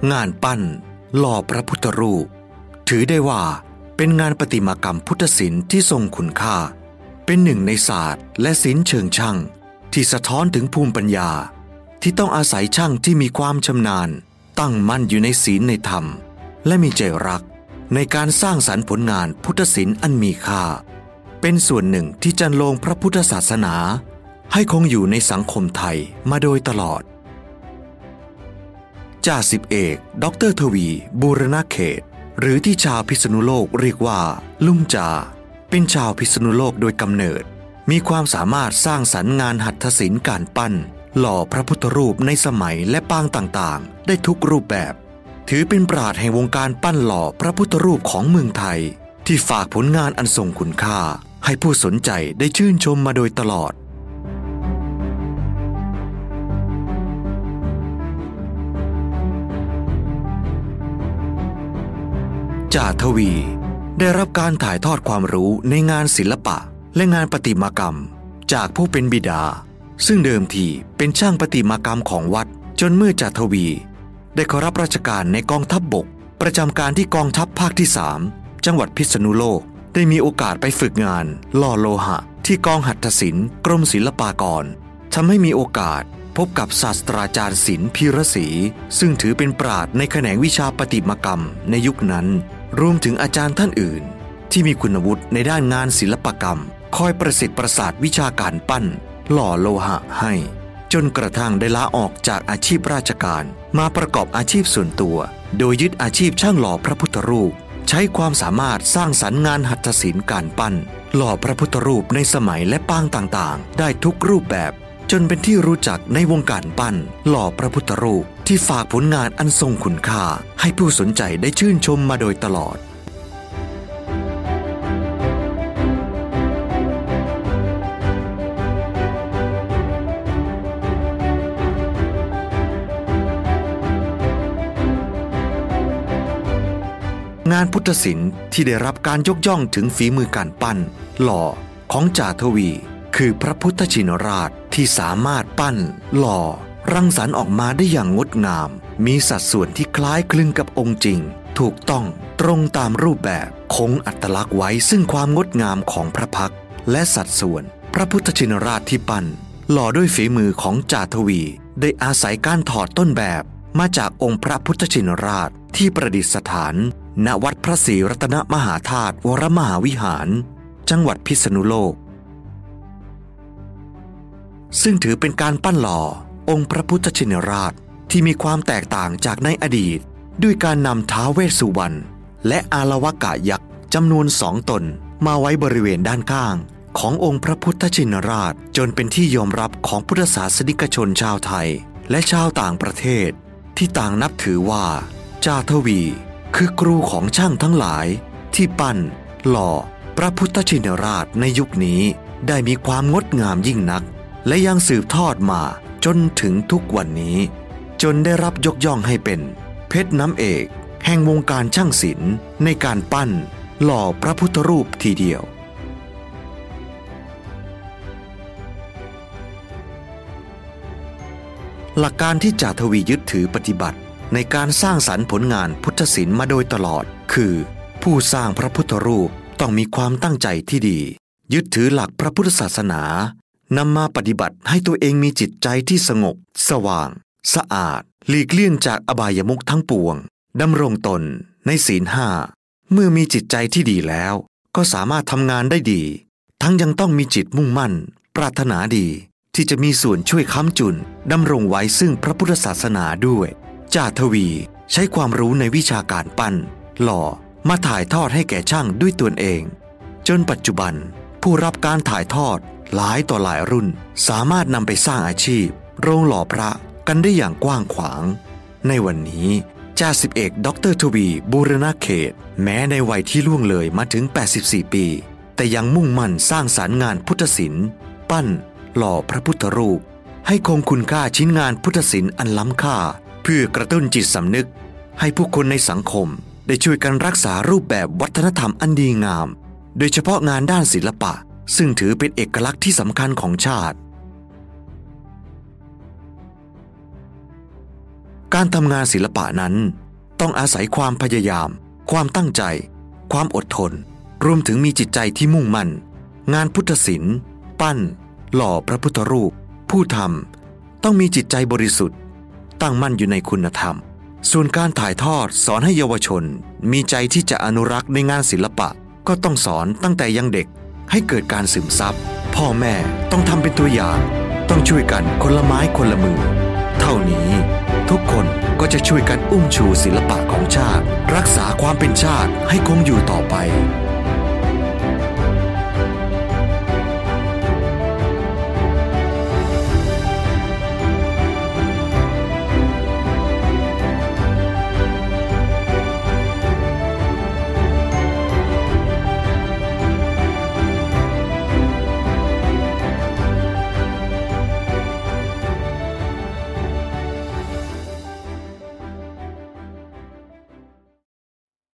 งานปั้นหล่อพระพุทธรูปถือได้ว่าเป็นงานประติมากรรมพุทธศิลป์ที่ทรงคุณค่าเป็นหนึ่งในศาสตร์และศิลป์เชิงช่างที่สะท้อนถึงภูมิปัญญาที่ต้องอาศัยช่างที่มีความชำนาญตั้งมั่นอยู่ในศีลในธรรมและมีใจรักในการสร้างสรรค์ผลงานพุทธศิลป์อันมีค่าเป็นส่วนหนึ่งที่จันโลงพระพุทธศาสนาให้คงอยู่ในสังคมไทยมาโดยตลอดจ่าสิบเอกดร.ทวีบูรณเขตหรือที่ชาวพิษณุโลกเรียกว่าลุงจ่าเป็นชาวพิษณุโลกโดยกำเนิดมีความสามารถสร้างสรรค์งานหัตถศิลป์การปั้นหล่อพระพุทธรูปในสมัยและปางต่างๆได้ทุกรูปแบบถือเป็นปราชญ์แห่งวงการปั้นหล่อพระพุทธรูปของเมืองไทยที่ฝากผลงานอันทรงคุณค่าให้ผู้สนใจได้ชื่นชมมาโดยตลอดจ่าทวีได้รับการถ่ายทอดความรู้ในงานศิลปะและงานประติมากรรมจากผู้เป็นบิดาซึ่งเดิมทีเป็นช่างประติมากรรมของวัดจนเมื่อจ่าทวีได้เข้ารับราชการในกองทัพบกประจำการที่กองทัพภาคที่ 3จังหวัดพิษณุโลกได้มีโอกาสไปฝึกงานหล่อโลหะที่กองหัตถศิลป์กรมศิลปากรทำให้มีโอกาสพบกับศาสตราจารย์ศิลป์พีระศรีซึ่งถือเป็นปราชญ์ในแขนงวิชาประติมากรรมในยุคนั้นรวมถึงอาจารย์ท่านอื่นที่มีคุณวุฒิในด้านงานศิลปกรรมคอยประสิทธิ์ประสาทวิชาการปั้นหล่อโลหะให้จนกระทั่งได้ลาออกจากอาชีพราชการมาประกอบอาชีพส่วนตัวโดยยึดอาชีพช่างหล่อพระพุทธรูปใช้ความสามารถสร้างสรรค์งานหัตถศิลป์การปั้นหล่อพระพุทธรูปในสมัยและปางต่างๆได้ทุกรูปแบบจนเป็นที่รู้จักในวงการปั้นหล่อพระพุทธรูปที่ฝากผลงานอันทรงคุณค่าให้ผู้สนใจได้ชื่นชมมาโดยตลอดงานพุทธศิลป์ที่ได้รับการยกย่องถึงฝีมือการปั้นหล่อของจ่าทวีคือพระพุทธชินราชที่สามารถปั้นหล่อรังสรรค์ออกมาได้อย่างงดงามมีสัดส่วนที่คล้ายคลึงกับองค์จริงถูกต้องตรงตามรูปแบบคงอัตลักษณ์ไว้ซึ่งความงดงามของพระพักตร์และสัดส่วนพระพุทธชินราชที่ปั้นหล่อด้วยฝีมือของจ่าทวีได้อาศัยการถอดต้นแบบมาจากองค์พระพุทธชินราชที่ประดิษฐานณวัดพระศรีรัตนมหาธาตุวรมหาวิหารจังหวัดพิษณุโลกซึ่งถือเป็นการปั้นหล่อองค์พระพุทธชินราชที่มีความแตกต่างจากในอดีตด้วยการนำท้าวเวสสุวรรณและอาลวกะยักษ์จำนวน2 ตนมาไว้บริเวณด้านข้างขององค์พระพุทธชินราชจนเป็นที่ยอมรับของพุทธศาสนิกชนชาวไทยและชาวต่างประเทศที่ต่างนับถือว่าจ่าทวีคือครูของช่างทั้งหลายที่ปั้นหล่อพระพุทธชินราชในยุคนี้ได้มีความงดงามยิ่งนักและยังสืบทอดมาจนถึงทุกวันนี้จนได้รับยกย่องให้เป็นเพชรน้ำเอกแห่งวงการช่างศิลป์ในการปั้นหล่อพระพุทธรูปทีเดียวหลักการที่จ่าทวียึดถือปฏิบัติในการสร้างสรรค์ผลงานพุทธศิลป์มาโดยตลอดคือผู้สร้างพระพุทธรูปต้องมีความตั้งใจที่ดียึดถือหลักพระพุทธศาสนานำมาปฏิบัติให้ตัวเองมีจิตใจที่สงบสว่างสะอาดหลีกเลี่ยงจากอบายมุขทั้งปวงดำรงตนในศีล 5เมื่อมีจิตใจที่ดีแล้วก็สามารถทำงานได้ดีทั้งยังต้องมีจิตมุ่งมั่นปรารถนาดีที่จะมีส่วนช่วยค้ำจุนดำรงไว้ซึ่งพระพุทธศาสนาด้วยจ่าทวีใช้ความรู้ในวิชาการปั้นหล่อมาถ่ายทอดให้แก่ช่างด้วยตนเองจนปัจจุบันผู้รับการถ่ายทอดหลายต่อหลายรุ่นสามารถนำไปสร้างอาชีพโรงหล่อพระกันได้อย่างกว้างขวางในวันนี้จ่าสิบเอกดร.ทวีบูรณเขตแม้ในวัยที่ล่วงเลยมาถึง84 ปีแต่ยังมุ่งมั่นสร้างสรรค์งานพุทธศิลป์ปั้นหล่อพระพุทธรูปให้คงคุณค่าชิ้นงานพุทธศิลป์อันล้ำค่าเพื่อกระตุ้นจิตสำนึกให้ผู้คนในสังคมได้ช่วยกันรักษารูปแบบวัฒนธรรมอันดีงามโดยเฉพาะงานด้านศิลปะซึ่งถือเป็นเอกลักษณ์ที่สำคัญของชาติการทำงานศิลปะนั้นต้องอาศัยความพยายามความตั้งใจความอดทนรวมถึงมีจิตใจที่มุ่งมั่นงานพุทธศิลป์ปั้นหล่อพระพุทธรูปผู้ทำต้องมีจิตใจบริสุทธิ์ตั้งมั่นอยู่ในคุณธรรมส่วนการถ่ายทอดสอนให้เยาวชนมีใจที่จะอนุรักษ์ในงานศิลปะก็ต้องสอนตั้งแต่ยังเด็กให้เกิดการซึมซับพ่อแม่ต้องทำเป็นตัวอย่างต้องช่วยกันคนละไม้คนละมือเท่านี้ทุกคนก็จะช่วยกันอุ้มชูศิลปะของชาติรักษาความเป็นชาติให้คงอยู่ต่อไป